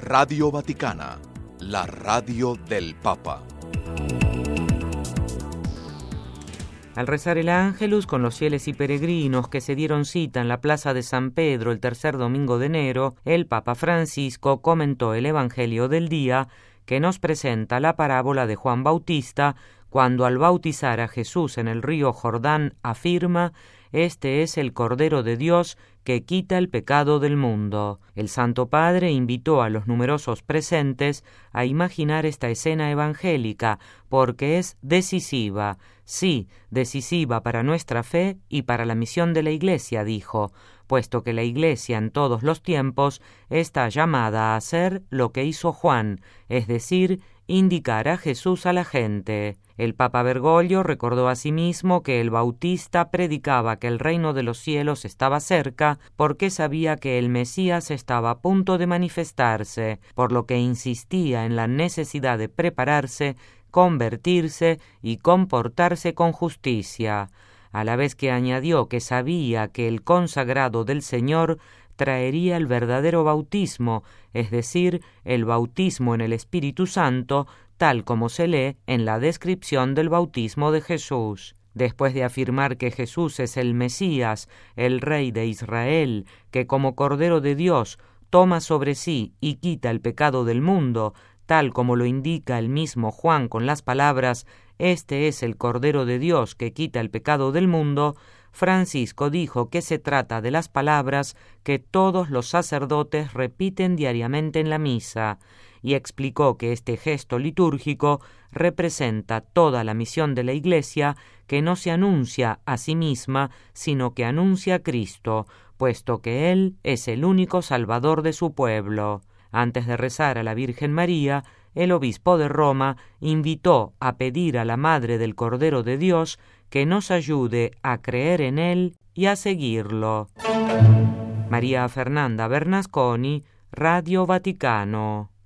Radio Vaticana, la radio del Papa. Al rezar el Ángelus con los fieles y peregrinos que se dieron cita en la Plaza de San Pedro el tercer domingo de enero, el Papa Francisco comentó el Evangelio del día que nos presenta la parábola de Juan Bautista cuando al bautizar a Jesús en el río Jordán afirma: «Este es el Cordero de Dios que quita el pecado del mundo». El Santo Padre invitó a los numerosos presentes a imaginar esta escena evangélica porque es decisiva, sí, decisiva para nuestra fe y para la misión de la Iglesia, dijo, puesto que la Iglesia en todos los tiempos está llamada a hacer lo que hizo Juan, es decir, indicar a Jesús a la gente. El Papa Bergoglio recordó asimismo que el Bautista predicaba que el reino de los cielos estaba cerca porque sabía que el Mesías estaba a punto de manifestarse, por lo que insistía en la necesidad de prepararse, convertirse y comportarse con justicia, a la vez que añadió que sabía que el consagrado del Señor traería el verdadero bautismo, es decir, el bautismo en el Espíritu Santo, tal como se lee en la descripción del bautismo de Jesús. Después de afirmar que Jesús es el Mesías, el Rey de Israel, que como Cordero de Dios toma sobre sí y quita el pecado del mundo, tal como lo indica el mismo Juan con las palabras «Este es el Cordero de Dios que quita el pecado del mundo», Francisco dijo que se trata de las palabras que todos los sacerdotes repiten diariamente en la misa, y explicó que este gesto litúrgico representa toda la misión de la Iglesia, que no se anuncia a sí misma, sino que anuncia a Cristo, puesto que Él es el único Salvador de su pueblo. Antes de rezar a la Virgen María, el obispo de Roma invitó a pedir a la Madre del Cordero de Dios que nos ayude a creer en Él y a seguirlo. María Fernanda Bernasconi, Radio Vaticano.